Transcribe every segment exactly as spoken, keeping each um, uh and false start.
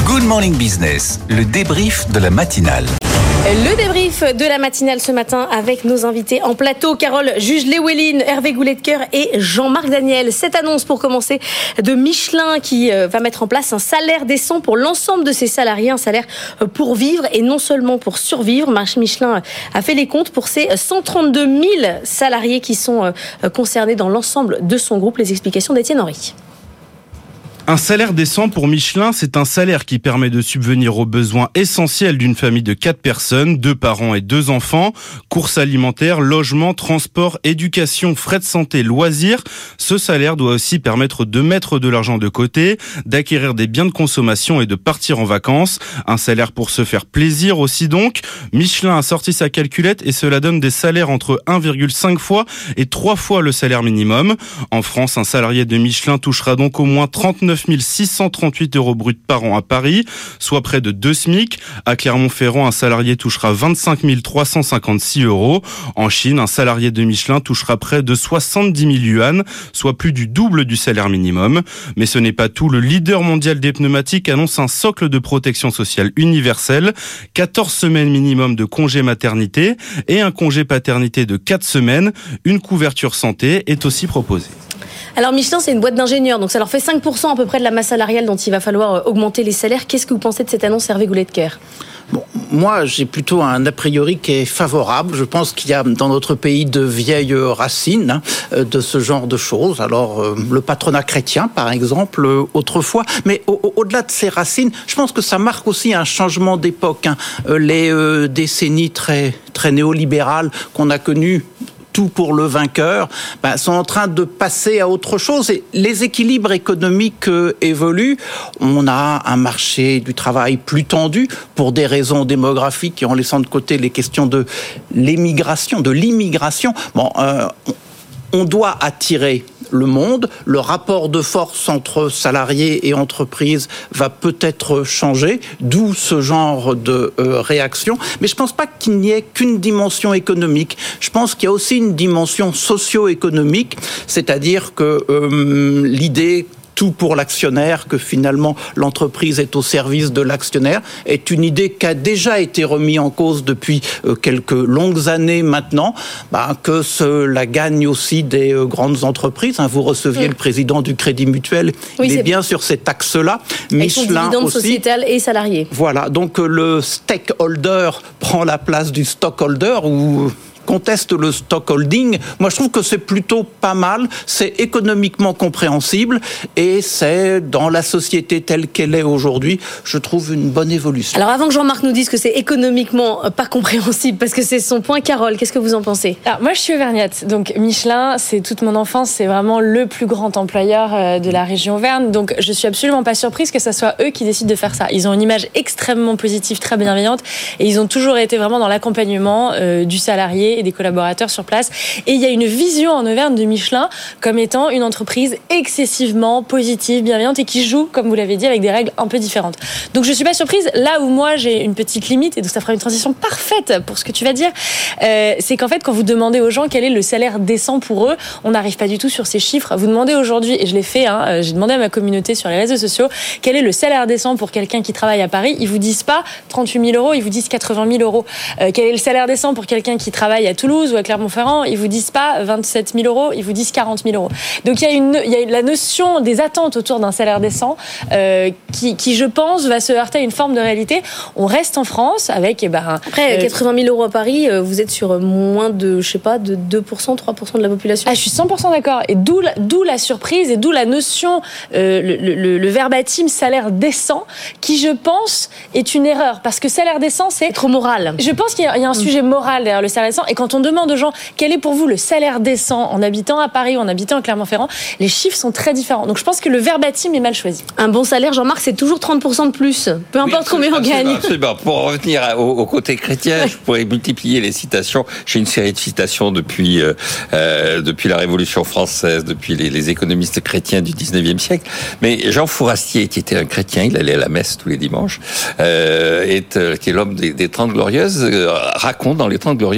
Good Morning Business, le débrief de la matinale. Le débrief de la matinale ce matin avec nos invités en plateau, Carole Juge-Lewellyn, Hervé Goulet-de-Coeur et Jean-Marc Daniel. Cette annonce pour commencer de Michelin qui va mettre en place un salaire décent pour l'ensemble de ses salariés, un salaire pour vivre et non seulement pour survivre. Michelin a fait les comptes pour ses cent trente-deux mille salariés qui sont concernés dans l'ensemble de son groupe. Les explications d'Étienne Henry. Un salaire décent pour Michelin, c'est un salaire qui permet de subvenir aux besoins essentiels d'une famille de quatre personnes, deux parents et deux enfants. Courses alimentaires, logement, transport, éducation, frais de santé, loisirs. Ce salaire doit aussi permettre de mettre de l'argent de côté, d'acquérir des biens de consommation et de partir en vacances. Un salaire pour se faire plaisir aussi donc. Michelin a sorti sa calculette et cela donne des salaires entre un virgule cinq fois et trois fois le salaire minimum. En France, un salarié de Michelin touchera donc au moins trente-neuf mille six cent trente-huit euros bruts par an à Paris, soit près de deux SMIC. À Clermont-Ferrand, un salarié touchera vingt-cinq mille trois cent cinquante-six euros. En Chine, un salarié de Michelin touchera près de soixante-dix mille yuan, soit plus du double du salaire minimum. Mais ce n'est pas tout. Le leader mondial des pneumatiques annonce un socle de protection sociale universelle, quatorze semaines minimum de congé maternité et un congé paternité de quatre semaines. Une couverture santé est aussi proposée. Alors Michelin, c'est une boîte d'ingénieurs, donc ça leur fait cinq pour cent à peu près de la masse salariale dont il va falloir augmenter les salaires. Qu'est-ce que vous pensez de cette annonce, Hervé Goulet-de-Coeur ? Bon, moi, j'ai plutôt un a priori qui est favorable. Je pense qu'il y a dans notre pays de vieilles racines hein, de ce genre de choses. Alors, euh, le patronat chrétien, par exemple, euh, autrefois. Mais au, au, au-delà de ces racines, je pense que ça marque aussi un changement d'époque. Hein. Euh, les euh, décennies très, très néolibérales qu'on a connues, tout pour le vainqueur, ben, sont en train de passer à autre chose. Et les équilibres économiques euh, évoluent. On a un marché du travail plus tendu pour des raisons démographiques et en laissant de côté les questions de l'émigration, de l'immigration. Bon, euh, on doit attirer le monde. Le rapport de force entre salariés et entreprises va peut-être changer, d'où ce genre de euh, réaction. Mais je ne pense pas qu'il n'y ait qu'une dimension économique. Je pense qu'il y a aussi une dimension socio-économique, c'est-à-dire que euh, l'idée tout pour l'actionnaire, que finalement l'entreprise est au service de l'actionnaire, est une idée qui a déjà été remise en cause depuis euh, quelques longues années maintenant, bah, que cela gagne aussi des euh, grandes entreprises. Hein, vous receviez mmh. le président du Crédit Mutuel, oui, il est, est bien sur cet axe-là. Avec son dividende aussi, sociétal et salarié. Voilà, donc euh, le stakeholder prend la place du stockholder, ou conteste le stockholding. Moi, je trouve que c'est plutôt pas mal. C'est économiquement compréhensible et c'est, dans la société telle qu'elle est aujourd'hui, je trouve une bonne évolution. Alors, avant que Jean-Marc nous dise que c'est économiquement pas compréhensible, parce que c'est son point, Carole, qu'est-ce que vous en pensez ? Alors, moi, je suis auvergnate. Donc, Michelin, c'est toute mon enfance. C'est vraiment le plus grand employeur de la région Auvergne. Donc, je suis absolument pas surprise que ce soit eux qui décident de faire ça. Ils ont une image extrêmement positive, très bienveillante et ils ont toujours été vraiment dans l'accompagnement euh, du salarié et des collaborateurs sur place. Et il y a une vision en Auvergne de Michelin comme étant une entreprise excessivement positive, bienveillante et qui joue, comme vous l'avez dit, avec des règles un peu différentes. Donc je suis pas surprise. Là où moi j'ai une petite limite, et donc ça fera une transition parfaite pour ce que tu vas dire, euh, c'est qu'en fait quand vous demandez aux gens quel est le salaire décent pour eux, on n'arrive pas du tout sur ces chiffres. Vous demandez aujourd'hui, et je l'ai fait, hein, j'ai demandé à ma communauté sur les réseaux sociaux, quel est le salaire décent pour quelqu'un qui travaille à Paris. Ils vous disent pas trente-huit mille euros, ils vous disent quatre-vingt mille euros. Euh, quel est le salaire décent pour quelqu'un qui travaille à Toulouse ou à Clermont-Ferrand, ils vous disent pas vingt-sept mille euros, ils vous disent quarante mille euros. Donc il y a une, il y a la notion des attentes autour d'un salaire décent euh, qui, qui, je pense, va se heurter à une forme de réalité. On reste en France avec, eh ben, après euh, quatre-vingt mille euros à Paris, vous êtes sur moins de, je sais pas, de deux pour cent, trois pour cent de la population. Ah, je suis cent pour cent d'accord. Et d'où, d'où la surprise et d'où la notion, euh, le, le, le verbatim salaire décent, qui, je pense, est une erreur, parce que salaire décent, c'est, c'est trop moral. Je pense qu'il y a, il y a un mmh. sujet moral derrière le salaire décent. Et quand on demande aux gens quel est pour vous le salaire décent en habitant à Paris ou en habitant à Clermont-Ferrand, les chiffres sont très différents. Donc je pense que le verbatim est mal choisi. Un bon salaire, Jean-Marc, c'est toujours trente pour cent de plus, peu importe oui, combien on gagne. Absolument. Pour revenir au, au côté chrétien, je pourrais multiplier les citations. J'ai une série de citations depuis euh, euh, depuis la Révolution française, depuis les, les économistes chrétiens du dix-neuvième siècle. Mais Jean Fourastier, qui était un chrétien, il allait à la messe tous les dimanches, euh, est, euh, qui est l'homme des, des Trente Glorieuses, euh, raconte dans les Trente Glorieuses que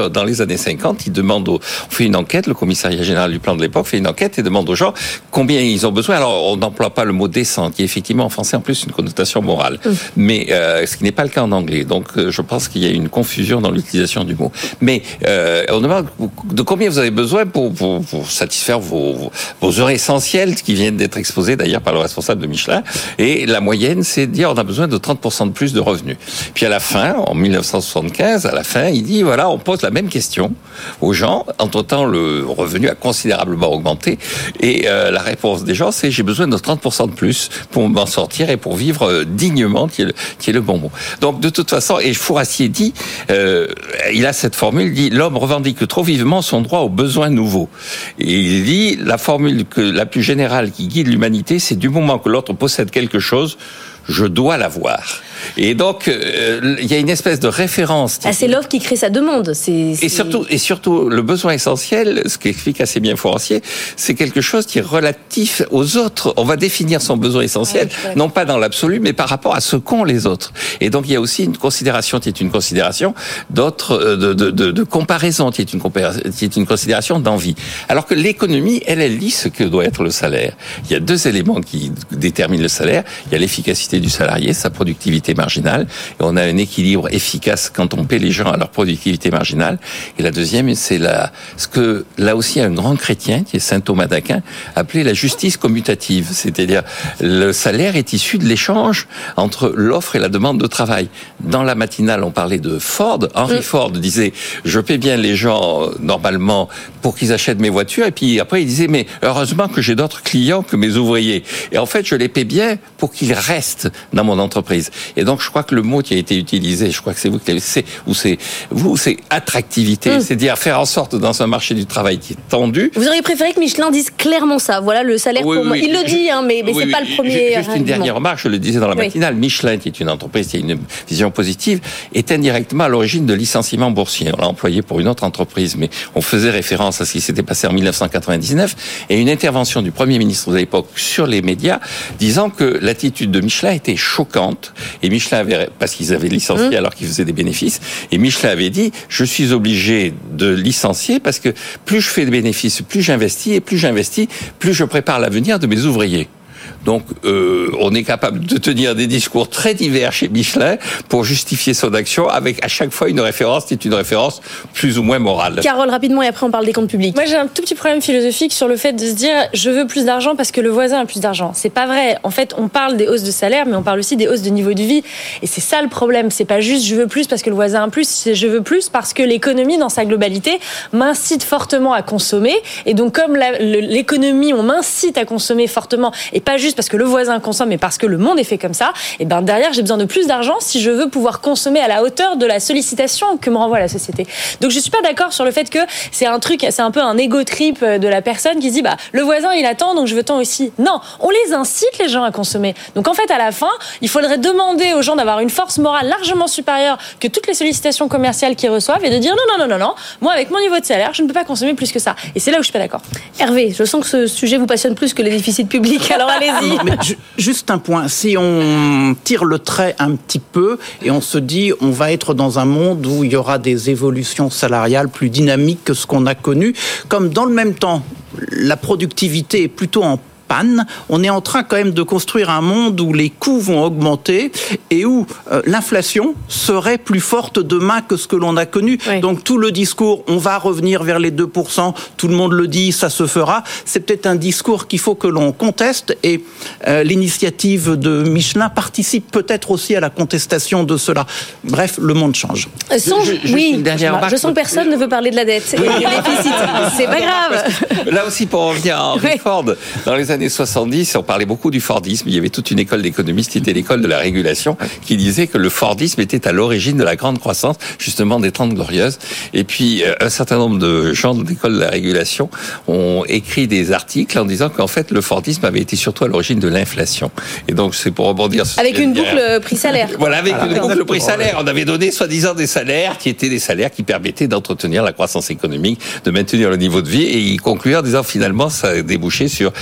que dans les années cinquante, ils demandent, aux, on fait une enquête, le commissariat général du plan de l'époque fait une enquête et demande aux gens combien ils ont besoin. Alors, on n'emploie pas le mot décent, qui est effectivement en français en plus une connotation morale, mmh. mais euh, ce qui n'est pas le cas en anglais. Donc, euh, je pense qu'il y a une confusion dans l'utilisation du mot. Mais euh, on demande de combien vous avez besoin pour, pour, pour satisfaire vos, vos, vos heures essentielles qui viennent d'être exposées d'ailleurs par le responsable de Michelin. Et la moyenne, c'est de dire on a besoin de trente pour cent de plus de revenus. Puis à la fin, en dix-neuf cent soixante-quinze, à la fin, il dit voilà, on pose la même question aux gens. Entre-temps, le revenu a considérablement augmenté. Et euh, la réponse des gens, c'est j'ai besoin de trente pour cent de plus pour m'en sortir et pour vivre euh, dignement, qui est, le, qui est le bon mot. Donc de toute façon, et Fourassier dit, euh, il a cette formule, il dit l'homme revendique trop vivement son droit aux besoins nouveaux. Et il dit la formule que la plus générale qui guide l'humanité, c'est du moment que l'autre possède quelque chose, je dois l'avoir. Et donc, euh, il y a une espèce de référence. Ah, c'est l'offre qui crée sa demande. C'est, c'est... Et surtout, et surtout, le besoin essentiel, ce qu'explique assez bien Fourassier, c'est quelque chose qui est relatif aux autres. On va définir son besoin essentiel, ouais, non pas dans l'absolu, mais par rapport à ce qu'ont les autres. Et donc, il y a aussi une considération qui est une considération d'autres, de, de, de, de comparaison, qui est une qui est une considération d'envie. Alors que l'économie, elle, elle dit ce que doit être le salaire. Il y a deux éléments qui déterminent le salaire. Il y a l'efficacité du salarié, sa productivité marginale, et on a un équilibre efficace quand on paie les gens à leur productivité marginale. Et la deuxième, c'est la, ce que là aussi un grand chrétien, qui est saint Thomas d'Aquin, appelait la justice commutative, c'est-à-dire le salaire est issu de l'échange entre l'offre et la demande de travail. Dans la matinale, on parlait de Ford. Henry mmh. Ford disait je paie bien les gens normalement pour qu'ils achètent mes voitures, et puis après il disait mais heureusement que j'ai d'autres clients que mes ouvriers. Et en fait, je les paie bien pour qu'ils restent dans mon entreprise. Et donc, je crois que le mot qui a été utilisé, je crois que c'est vous qui l'avez, c'est, ou c'est, vous, c'est attractivité. Mmh. C'est-à-dire faire en sorte, dans un marché du travail qui est tendu. Vous auriez préféré que Michelin dise clairement ça. Voilà le salaire oui, pour moi. Oui, il le dit, hein, mais, mais oui, c'est oui, pas le premier. Juste une dernière remarque, je le disais dans la matinale. Oui. Michelin, qui est une entreprise qui a une vision positive, est indirectement à l'origine de licenciements boursiers. On l'a employé pour une autre entreprise, mais on faisait référence à ce qui s'était passé en dix-neuf cent quatre-vingt-dix-neuf et une intervention du Premier ministre de l'époque sur les médias disant que l'attitude de Michelin était choquante. Et Michelin avait, parce qu'ils avaient licencié mmh. alors qu'ils faisaient des bénéfices, et Michelin avait dit, je suis obligé de licencier parce que plus je fais de bénéfices, plus j'investis, et plus j'investis, plus je prépare l'avenir de mes ouvriers. Donc, euh, on est capable de tenir des discours très divers chez Michelin pour justifier son action, avec à chaque fois une référence qui est une référence plus ou moins morale. Carole, rapidement, et après on parle des comptes publics. Moi, j'ai un tout petit problème philosophique sur le fait de se dire je veux plus d'argent parce que le voisin a plus d'argent. C'est pas vrai. En fait, on parle des hausses de salaire, mais on parle aussi des hausses de niveau de vie. Et c'est ça le problème. C'est pas juste je veux plus parce que le voisin a plus, c'est je veux plus parce que l'économie dans sa globalité m'incite fortement à consommer. Et donc, comme la, le, l'économie, on m'incite à consommer fortement, et pas juste parce que le voisin consomme, mais parce que le monde est fait comme ça, et ben derrière, j'ai besoin de plus d'argent si je veux pouvoir consommer à la hauteur de la sollicitation que me renvoie la société. Donc je suis pas d'accord sur le fait que c'est un truc, c'est un peu un ego trip de la personne qui se dit bah le voisin il attend donc je veux tant aussi. Non, on les incite les gens à consommer. Donc en fait à la fin, il faudrait demander aux gens d'avoir une force morale largement supérieure que toutes les sollicitations commerciales qu'ils reçoivent et de dire non non non non non, moi avec mon niveau de salaire, je ne peux pas consommer plus que ça. Et c'est là où je suis pas d'accord. Hervé, je sens que ce sujet vous passionne plus que les déficits publics. Alors allez-y. Non, mais ju- juste un point. Si on tire le trait un petit peu et on se dit on va être dans un monde où il y aura des évolutions salariales plus dynamiques que ce qu'on a connu, comme dans le même temps, la productivité est plutôt en panne, on est en train quand même de construire un monde où les coûts vont augmenter et où euh, l'inflation serait plus forte demain que ce que l'on a connu. Oui. Donc tout le discours, on va revenir vers les deux pour cent, tout le monde le dit, ça se fera, c'est peut-être un discours qu'il faut que l'on conteste et euh, l'initiative de Michelin participe peut-être aussi à la contestation de cela. Bref, le monde change. Euh, songe, je, je, oui, je, je sens que personne ne veut parler de la dette. Oui. C'est pas grave. Là aussi, pour revenir à Henry oui. Ford, dans les années soixante-dix, on parlait beaucoup du Fordisme. Il y avait toute une école d'économistes qui était l'école de la régulation, qui disait que le Fordisme était à l'origine de la grande croissance, justement, des Trente Glorieuses. Et puis, un certain nombre de gens de l'école de la régulation ont écrit des articles en disant qu'en fait, le Fordisme avait été surtout à l'origine de l'inflation. Et donc, c'est pour rebondir sur avec une boucle prix-salaire. Voilà, avec ah, une boucle prix-salaire. On avait donné, soi-disant, des salaires qui étaient des salaires qui permettaient d'entretenir la croissance économique, de maintenir le niveau de vie, et ils concluaient en disant, finalement, ça a débouché sur l'inflation.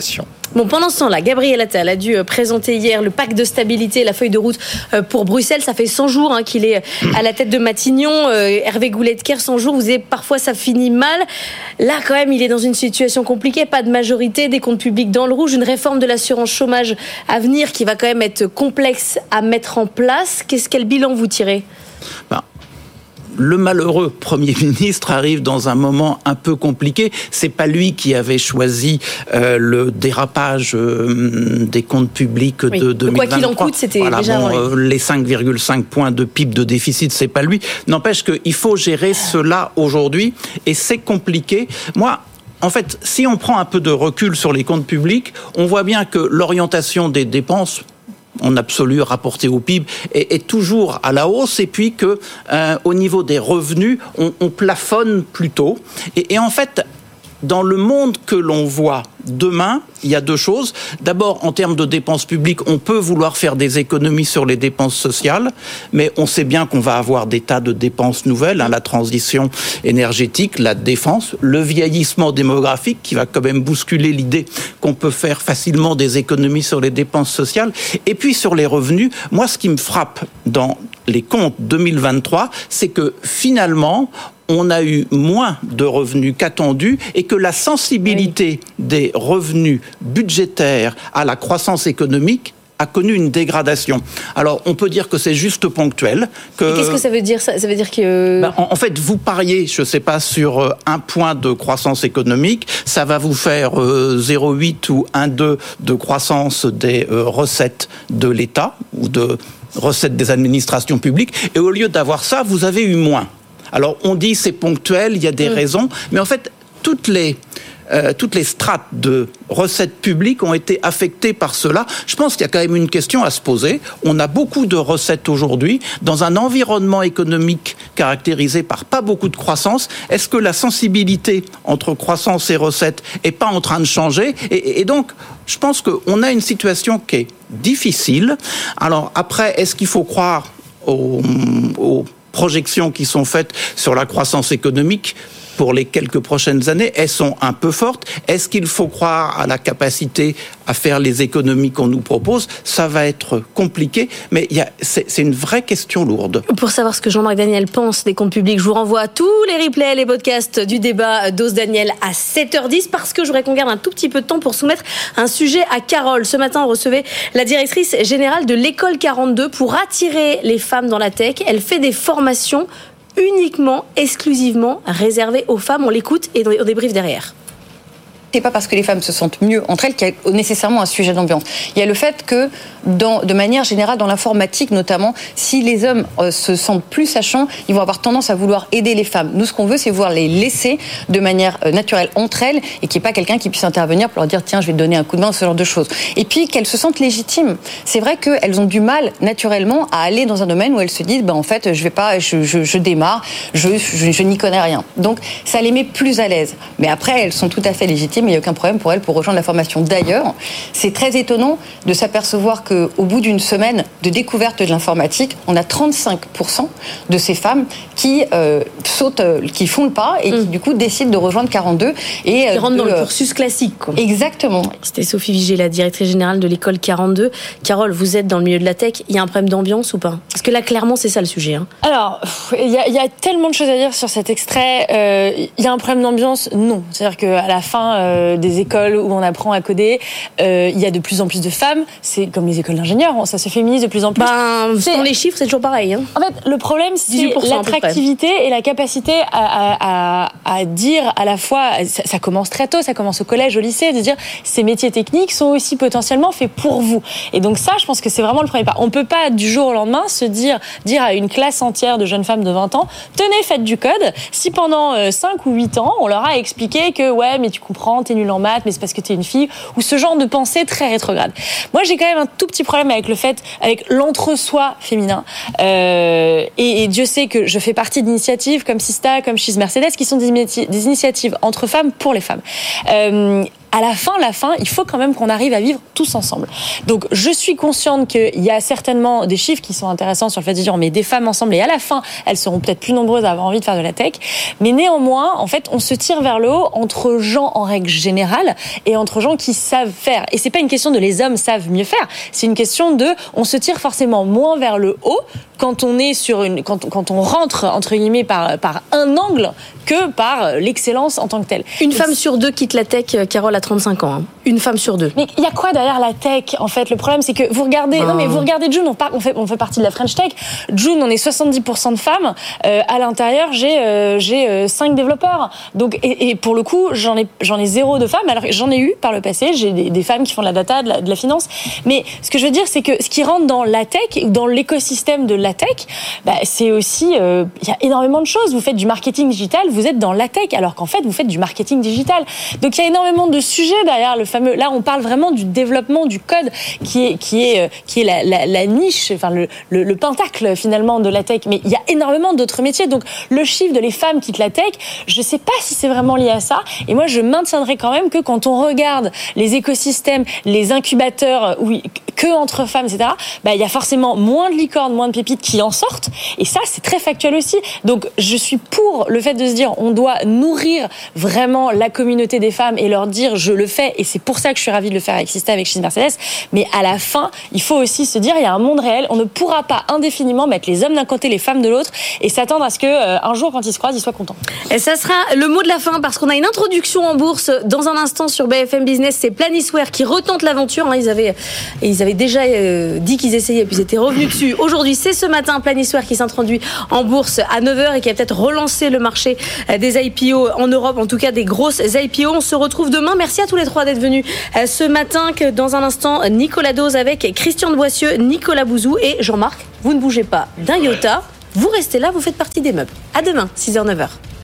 population. Bon, pendant ce temps-là, Gabriel Attal a dû présenter hier le pacte de stabilité, la feuille de route pour Bruxelles. Ça fait cent jours hein, qu'il est à la tête de Matignon. Euh, Hervé Goulet-Kerr, cent jours, vous savez, parfois ça finit mal. Là, quand même, il est dans une situation compliquée. Pas de majorité, des comptes publics dans le rouge, une réforme de l'assurance chômage à venir qui va quand même être complexe à mettre en place. Qu'est-ce quel bilan vous tirez ? Ben. Le malheureux Premier ministre arrive dans un moment un peu compliqué. C'est pas lui qui avait choisi euh, le dérapage euh, des comptes publics oui. de deux mille vingt-trois. Quoi qu'il en coûte, c'était voilà, déjà... Bon, euh, les cinq virgule cinq points de P I B de déficit, c'est pas lui. N'empêche qu'il faut gérer cela aujourd'hui et c'est compliqué. Moi, en fait, si on prend un peu de recul sur les comptes publics, on voit bien que l'orientation des dépenses en absolu rapporté au P I B est, est toujours à la hausse et puis que euh, au niveau des revenus on, on plafonne plutôt et, et en fait dans le monde que l'on voit demain, il y a deux choses. D'abord, en termes de dépenses publiques, on peut vouloir faire des économies sur les dépenses sociales, mais on sait bien qu'on va avoir des tas de dépenses nouvelles, hein, la transition énergétique, la défense, le vieillissement démographique qui va quand même bousculer l'idée qu'on peut faire facilement des économies sur les dépenses sociales. Et puis sur les revenus, moi ce qui me frappe dans les comptes deux mille vingt-trois, c'est que finalement, on a eu moins de revenus qu'attendu et que la sensibilité oui. des revenus budgétaires à la croissance économique a connu une dégradation. Alors, on peut dire que c'est juste ponctuel. Que... Et qu'est-ce que ça veut dire ? Ça, ça veut dire que... Ben, en, en fait, vous pariez, je ne sais pas, sur un point de croissance économique, ça va vous faire euh, zéro virgule huit ou un virgule deux de croissance des euh, recettes de l'État ou de recettes des administrations publiques. Et au lieu d'avoir ça, vous avez eu moins. Alors, on dit c'est ponctuel, il y a des mmh. raisons, mais en fait, toutes les, euh, toutes les strates de recettes publiques ont été affectées par cela. Je pense qu'il y a quand même une question à se poser. On a beaucoup de recettes aujourd'hui dans un environnement économique caractérisé par pas beaucoup de croissance. Est-ce que la sensibilité entre croissance et recettes est pas en train de changer ? et, et donc, je pense qu'on a une situation qui est difficile. Alors après, est-ce qu'il faut croire aux... aux projections qui sont faites sur la croissance économique pour les quelques prochaines années, elles sont un peu fortes. Est-ce qu'il faut croire à la capacité à faire les économies qu'on nous propose ? Ça va être compliqué, mais il y a, c'est, c'est une vraie question lourde. Pour savoir ce que Jean-Marc Daniel pense des comptes publics, je vous renvoie à tous les replays, les podcasts du débat d'Ose Daniel à sept heures dix, parce que je voudrais qu'on garde un tout petit peu de temps pour soumettre un sujet à Carole. Ce matin, on recevait la directrice générale de l'école quarante-deux pour attirer les femmes dans la tech. Elle fait des formations uniquement, exclusivement réservées aux femmes. On l'écoute et on débriefe derrière. C'est pas parce que les femmes se sentent mieux entre elles qu'il y a nécessairement un sujet d'ambiance. Il y a le fait que, dans, de manière générale, dans l'informatique notamment, si les hommes euh, se sentent plus sachants, ils vont avoir tendance à vouloir aider les femmes. Nous, ce qu'on veut, c'est voir les laisser de manière euh, naturelle entre elles et qu'il n'y ait pas quelqu'un qui puisse intervenir pour leur dire tiens, je vais te donner un coup de main, ce genre de choses. Et puis qu'elles se sentent légitimes. C'est vrai qu'elles ont du mal naturellement à aller dans un domaine où elles se disent ben en fait, je vais pas, je, je, je démarre, je, je, je n'y connais rien. Donc ça les met plus à l'aise. Mais après, elles sont tout à fait légitimes. Mais il n'y a aucun problème pour elles pour rejoindre la formation. D'ailleurs, c'est très étonnant de s'apercevoir qu'au bout d'une semaine de découverte de l'informatique, on a trente-cinq pour cent de ces femmes qui euh, sautent, euh, qui font le pas et qui mmh. du coup décident de rejoindre quarante-deux et qui euh, rentrent de, dans le cursus classique, quoi. Exactement. C'était Sophie Vigée, la directrice générale de l'école quarante-deux. Carole, vous êtes dans le milieu de la tech. Il y a un problème d'ambiance ou pas ? Parce que là, clairement, c'est ça le sujet. Hein. Alors, il y, y a tellement de choses à dire sur cet extrait. Il euh, y a un problème d'ambiance ? Non. C'est-à-dire qu'à la fin euh, des écoles où on apprend à coder, il euh, y a de plus en plus de femmes. C'est comme les écoles d'ingénieurs, ça se féminise de plus en plus. Ben, selon les chiffres, c'est toujours pareil. Hein. En fait, le problème, c'est l'attractivité et la capacité à, à, à, à dire à la fois, ça, ça commence très tôt, ça commence au collège, au lycée, de dire ces métiers techniques sont aussi potentiellement faits pour vous. Et donc ça, je pense que c'est vraiment le premier pas. On peut pas du jour au lendemain se dire, dire à une classe entière de jeunes femmes de vingt ans, tenez, faites du code. Si pendant cinq ou huit ans, on leur a expliqué que ouais, mais tu comprends, t'es nul en maths, mais c'est parce que t'es une fille, ou ce genre de pensée très rétrograde. Moi, j'ai quand même un tout petit problème avec le fait, avec l'entre-soi féminin. Euh, et, et Dieu sait que je fais partie d'initiatives comme Sista, comme She's Mercedes, qui sont des, des initiatives entre femmes pour les femmes. Euh, à la fin, la fin, il faut quand même qu'on arrive à vivre tous ensemble. Donc, je suis consciente qu'il y a certainement des chiffres qui sont intéressants sur le fait de dire, on met des femmes ensemble et à la fin, elles seront peut-être plus nombreuses à avoir envie de faire de la tech. Mais néanmoins, en fait, on se tire vers le haut entre gens en règle générale et entre gens qui savent faire. Et c'est pas une question de les hommes savent mieux faire. C'est une question de, on se tire forcément moins vers le haut quand on est sur une, quand, quand on rentre, entre guillemets, par, par un angle que par l'excellence en tant que telle. Une femme sur deux quitte la tech, Carole, à trente-cinq ans. Hein. Une femme sur deux. Mais il y a quoi derrière la tech, en fait? Le problème, c'est que vous regardez, ben... non, mais vous regardez June, on, part, on, fait, on fait partie de la French Tech. June, on est soixante-dix pour cent de femmes. Euh, à l'intérieur, j'ai, euh, j'ai euh, cinq développeurs. Donc, et, et pour le coup, j'en ai, j'en ai zéro de femmes. Alors, j'en ai eu par le passé. J'ai des, des femmes qui font de la data, de la, de la finance. Mais ce que je veux dire, c'est que ce qui rentre dans la tech, ou dans l'écosystème de la tech, bah, c'est aussi, il euh, y a énormément de choses. Vous faites du marketing digital, vous êtes dans la tech, alors qu'en fait, vous faites du marketing digital. Donc, il y a énormément de sujets derrière le fameux. Là, on parle vraiment du développement du code, qui est, qui est, qui est la, la, la niche, enfin le, le, le pentacle finalement de la tech. Mais il y a énormément d'autres métiers. Donc, le chiffre de les femmes quittent la tech, je sais pas si c'est vraiment lié à ça. Et moi, je maintiendrai quand même que quand on regarde les écosystèmes, les incubateurs, oui, que entre femmes, et cetera. Bah, il y a forcément moins de licornes, moins de pépites qui en sortent. Et ça, c'est très factuel aussi. Donc, je suis pour le fait de se dire, on doit nourrir vraiment la communauté des femmes et leur dire, je le fais. Et c'est pour ça que je suis ravie de le faire avec Sista, avec She's Mercedes. Mais à la fin, il faut aussi se dire, il y a un monde réel. On ne pourra pas indéfiniment mettre les hommes d'un côté, les femmes de l'autre, et s'attendre à ce que euh, un jour, quand ils se croisent, ils soient contents. Et ça sera le mot de la fin, parce qu'on a une introduction en bourse dans un instant sur B F M Business. C'est Planisware qui retente l'aventure. Hein. Ils avaient, ils avaient déjà euh, dit qu'ils essayaient, puis ils étaient revenus dessus. Aujourd'hui, c'est ce matin Planisware qui s'introduit en bourse à neuf heures et qui a peut-être relancé le marché des I P O en Europe, en tout cas des grosses I P O. On se retrouve demain. Merci à tous les trois d'être venus ce matin. Que dans un instant, Nicolas Dose avec Christian de Boissieu, Nicolas Bouzou et Jean-Marc. Vous ne bougez pas d'un iota. Vous restez là, vous faites partie des meubles. À demain, six heures neuf heures.